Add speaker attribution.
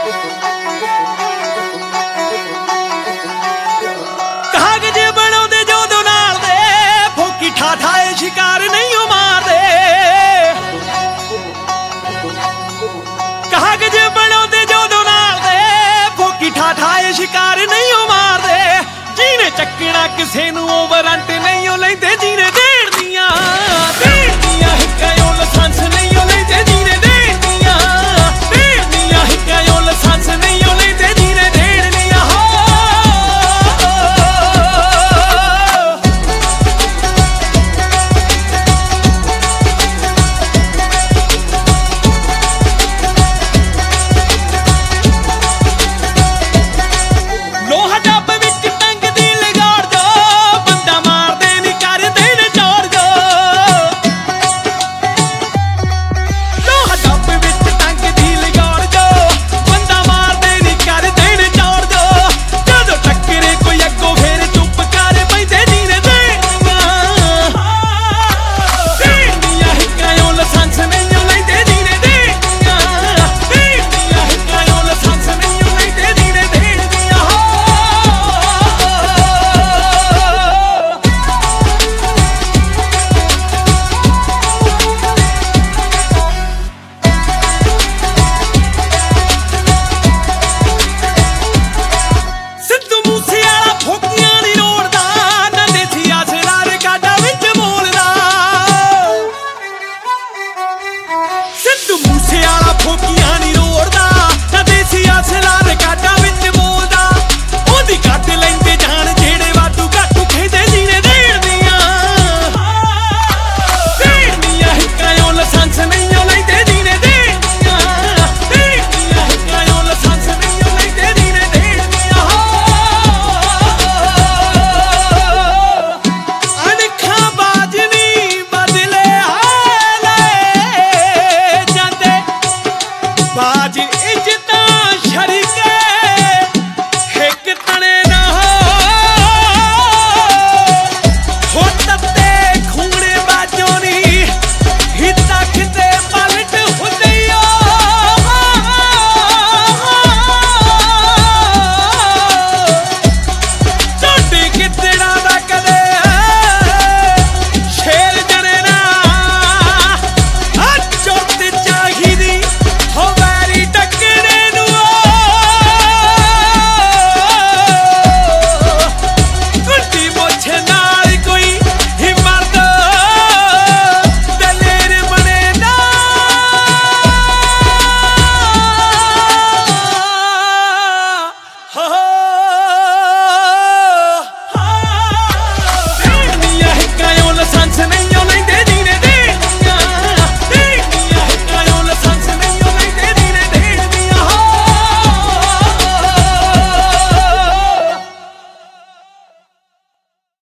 Speaker 1: ਕਾਗਜ਼ ਬਣਾਉਂਦੇ ਜਦੋਂ ਨਾਲ ਦੇ ਫੋਕੀ ਠਾਠਾਏ ਸ਼ਿਕਾਰ ਨਹੀਂ ਉਹ ਮਾਰਦੇ। ਕਾਗਜ਼ ਬਣਾਉਂਦੇ ਜਦੋਂ ਨਾਲ ਦੇ ਫੋਕੀ ਠਾਠਾਏ ਸ਼ਿਕਾਰ ਨਹੀਂ ਉਹ ਮਾਰਦੇ। ਜਿਹਨੇ ਚੱਕਣਾ ਕਿਸੇ ਨੂੰ ਉਹ ਵਾਰੰਟ ਨਹੀਂ ਉਹ ਲੈਂਦੇ ਜਿਹਨੇ ਦੇਣ ਦੀਆਂ